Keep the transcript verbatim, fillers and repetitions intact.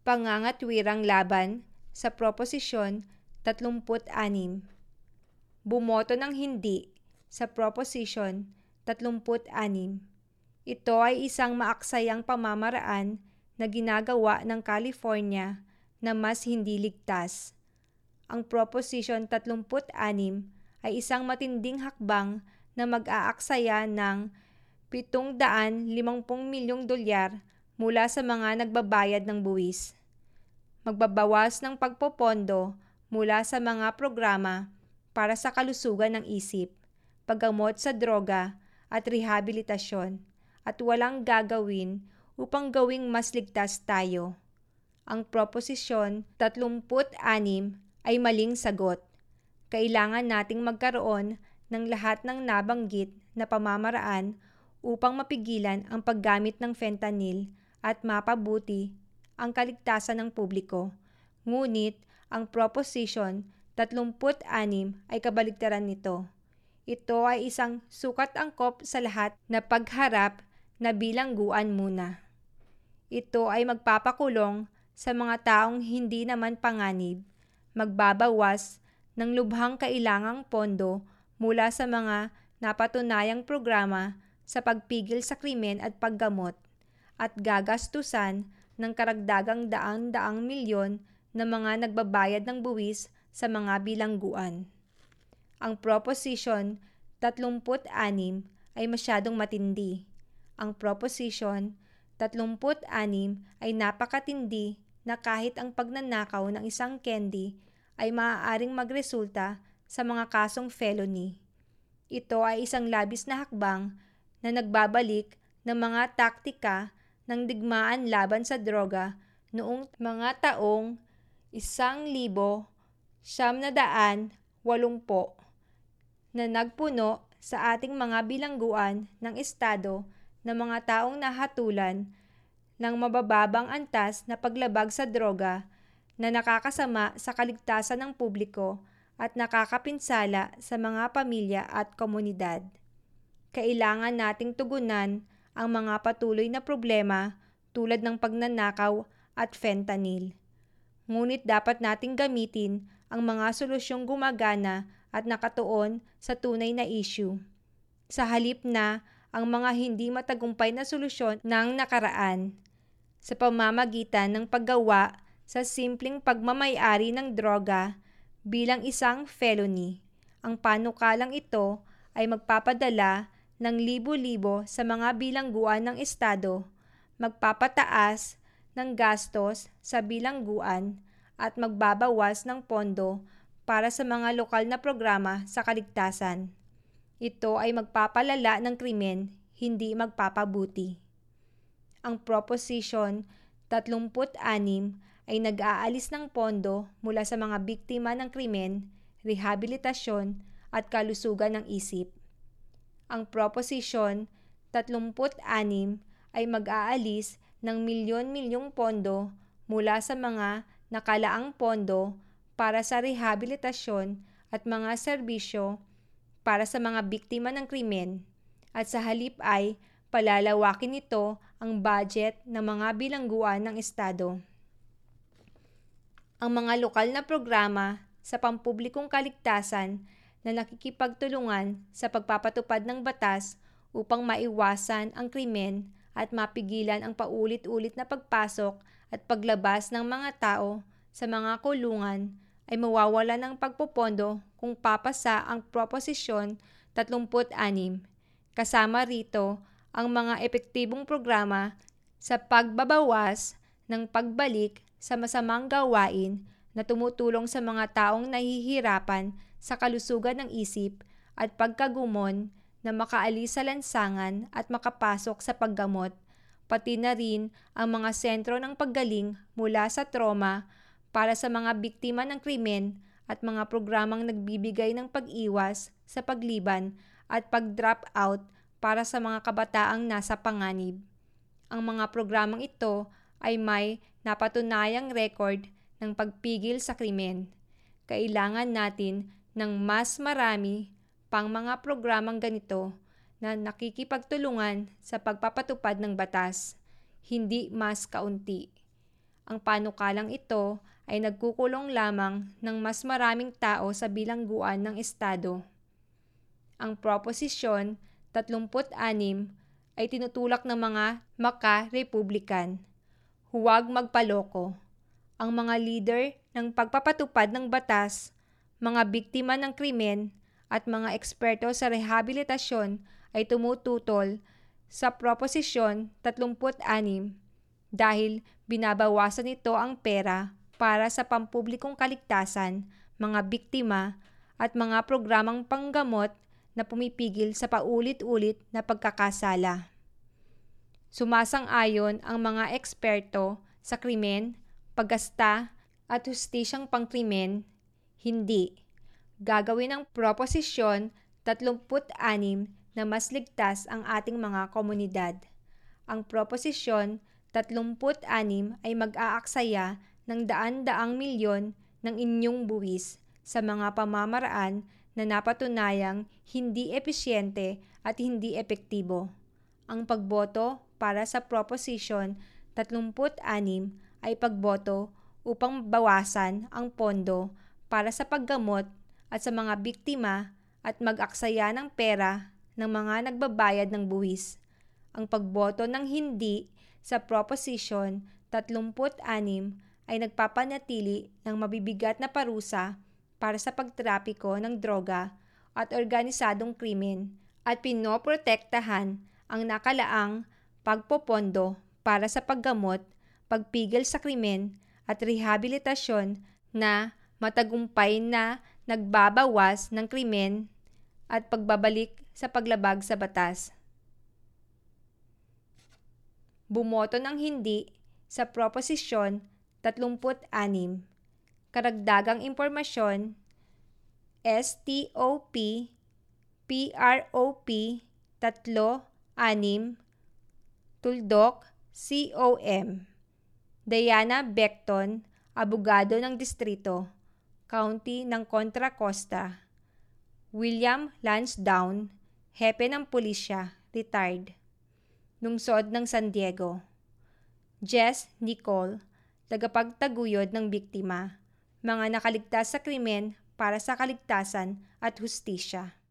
Pangangatwirang laban sa Proposisyon tatlumpu't anim. Bumoto ng hindi sa Proposisyon tatlumpu't anim. Ito ay isang maaksayang pamamaraan na ginagawa ng California na mas hindi ligtas. Ang Proposisyon tatlumpu't anim ay isang matinding hakbang na mag-aaksaya ng pitong daan limampu milyong dolyar mula sa mga nagbabayad ng buwis. Magbabawas ng pagpopondo mula sa mga programa para sa kalusugan ng isip, paggamot sa droga at rehabilitasyon, at walang gagawin upang gawing mas ligtas tayo. Ang Proposisyon tatlumpu't anim ay maling sagot. Kailangan nating magkaroon ng lahat ng nabanggit na pamamaraan upang mapigilan ang paggamit ng fentanyl at mapabuti ang kaligtasan ng publiko. Ngunit ang Proposisyon tatlumpu't anim ay kabaligtaran nito. Ito ay isang sukat angkop sa lahat na pagharap na bilangguan muna. Ito ay magpapakulong sa mga taong hindi naman panganib, magbabawas ng lubhang kailangang pondo mula sa mga napatunayang programa sa pagpigil sa krimen at paggamot, at gagastusan ng karagdagang daang-daang milyon na mga nagbabayad ng buwis sa mga bilangguan. Ang Proposisyon tatlumpu't anim ay masyadong matindi. Ang Proposisyon tatlumpu't anim ay napakatindi na kahit ang pagnanakaw ng isang candy ay maaaring magresulta sa mga kasong felony. Ito ay isang labis na hakbang na nagbabalik ng mga taktika ng digmaan laban sa droga noong mga taong isang libo siyam na daan walumpo na nagpuno sa ating mga bilangguan ng estado ng mga taong nahatulan ng mabababang antas na paglabag sa droga na nakakasama sa kaligtasan ng publiko at nakakapinsala sa mga pamilya at komunidad. Kailangan nating tugunan ang mga patuloy na problema tulad ng pagnanakaw at fentanyl. Ngunit dapat nating gamitin ang mga solusyong gumagana at nakatuon sa tunay na issue, sa halip na ang mga hindi matagumpay na solusyon ng nakaraan, sa pamamagitan ng paggawa sa simpleng pagmamay-ari ng droga bilang isang felony. Ang panukalang ito ay magpapadala ng libo-libo sa mga bilangguan ng estado, magpapataas ng gastos sa bilangguan at magbabawas ng pondo para sa mga lokal na programa sa kaligtasan. Ito ay magpapalala ng krimen, hindi magpapabuti. Ang Proposisyon tatlumpu't anim ay nag-aalis ng pondo mula sa mga biktima ng krimen, rehabilitasyon at kalusugan ng isip. Ang Proposisyon tatlumpu't anim ay mag-aalis ng milyon-milyong pondo mula sa mga nakalaang pondo para sa rehabilitasyon at mga serbisyo para sa mga biktima ng krimen, at sa halip ay palalawakin nito ang budget ng mga bilangguan ng estado. Ang mga lokal na programa sa pampublikong kaligtasan na nakikipagtulungan sa pagpapatupad ng batas upang maiwasan ang krimen at mapigilan ang paulit-ulit na pagpasok at paglabas ng mga tao sa mga kulungan ay mawawala ng pagpopondo kung papasa ang Proposisyon tatlumpu't anim. Kasama rito ang mga epektibong programa sa pagbabawas ng pagbalik sa masamang gawain na tumutulong sa mga taong nahihirapan sa kalusugan ng isip at pagkagumon na makaalis sa lansangan at makapasok sa paggamot, pati na rin ang mga sentro ng paggaling mula sa trauma para sa mga biktima ng krimen at mga programang nagbibigay ng pag-iwas sa pagliban at pag-drop out para sa mga kabataang nasa panganib. Ang mga programang ito ay may napatunayang record ng pagpigil sa krimen. Kailangan natin ng mas marami pang mga programang ganito na nakikipagtulungan sa pagpapatupad ng batas, hindi mas kaunti. Ang panukalang ito ay nagkukulong lamang ng mas maraming tao sa bilangguan ng Estado. Ang Proposisyon tatlumpu't anim ay tinutulak ng mga maka-Republican. Huwag magpaloko. Ang mga leader ng pagpapatupad ng batas, mga biktima ng krimen at mga eksperto sa rehabilitasyon ay tumututol sa Proposisyon tatlumpu't anim dahil binabawasan nito ang pera para sa pampublikong kaligtasan, mga biktima at mga programang panggamot na pumipigil sa paulit-ulit na pagkakasala. Sumasang-ayon ang mga eksperto sa krimen, paggasta at hustisyang pangkrimen, hindi. Gagawin ang Proposisyon tatlumpu't anim na mas ligtas ang ating mga komunidad. Ang Proposisyon tatlumpu't anim ay mag-aaksaya ng daan-daang milyon ng inyong buwis sa mga pamamaraan na napatunayang hindi episyente at hindi epektibo. Ang pagboto para sa Proposisyon tatlumpu't anim ay pagboto upang bawasan ang pondo para sa paggamot at sa mga biktima at mag-aksaya ng pera ng mga nagbabayad ng buwis. Ang pagboto ng hindi sa Proposisyon tatlumpu't anim ay nagpapanatili ng mabibigat na parusa para sa pagtrapiko ng droga at organisadong krimen at pinoprotektahan ang nakalaang pagpopondo para sa paggamot, pagpigil sa krimen at rehabilitasyon na matagumpay na nagbabawas ng krimen at pagbabalik sa paglabag sa batas. Bumoto ng hindi sa Proposisyon tatlumpu't anim. Karagdagang impormasyon, S T O P P R O P tatlo anim Tuldok C O M. Diana Becton, abogado ng distrito, County ng Contra Costa. William Lansdowne, hepe ng pulisya, retired. Lungsod ng San Diego. Jess Nicole, tagapagtaguyod ng biktima, mga nakaligtas sa krimen para sa kaligtasan at hustisya.